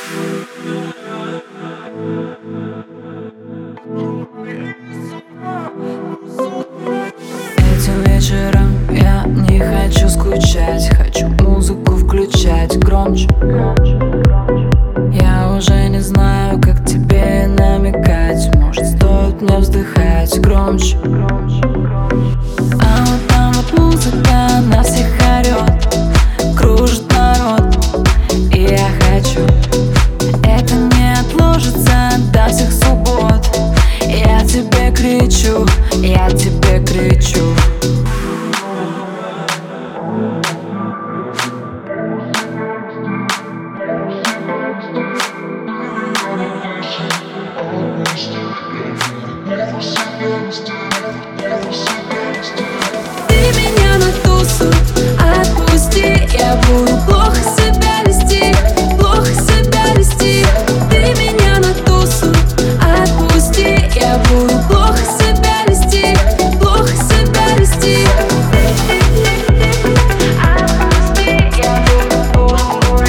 Этим вечером я не хочу скучать, хочу музыку включать громче. Я уже не знаю, как тебе намекать. Может, стоит мне вздыхать громче. А вот там вот музыка на всех орёт, кружит народ, и я хочу. Это не отложится до всех суббот. Я тебе кричу, я тебе кричу. Ты меня на тусу отпусти, я буду плохо себя вести, плохо себя вести. Ты меня на тусу отпусти, я буду плохо себя вести, плохо себя вести. Отпусти, я буду плохо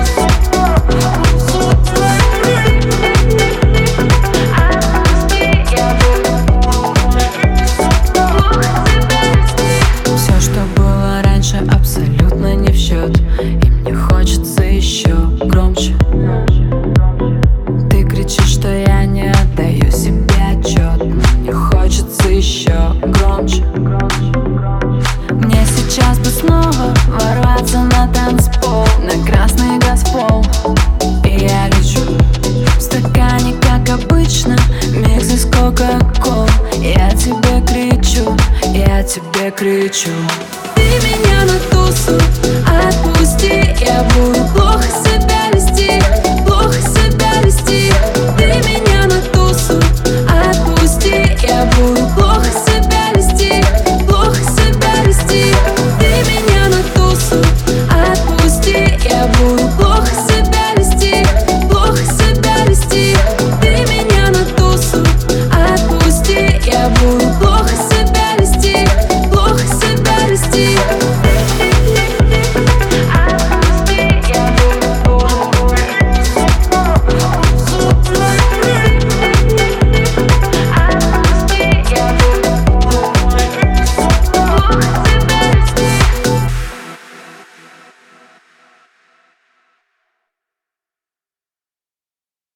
Все, что было раньше, абсолютно не в счет, и мне хочется еще громче. Ты кричишь, что я не отдаю себе отчет, но мне хочется еще громче. Мне сейчас бы снова ворваться на танцпол, на красный газпол, и я лечу в стакане, как обычно, микс из кока-кол. Я тебе кричу, я тебе кричу. Ты меня на тусу отпусти, я буду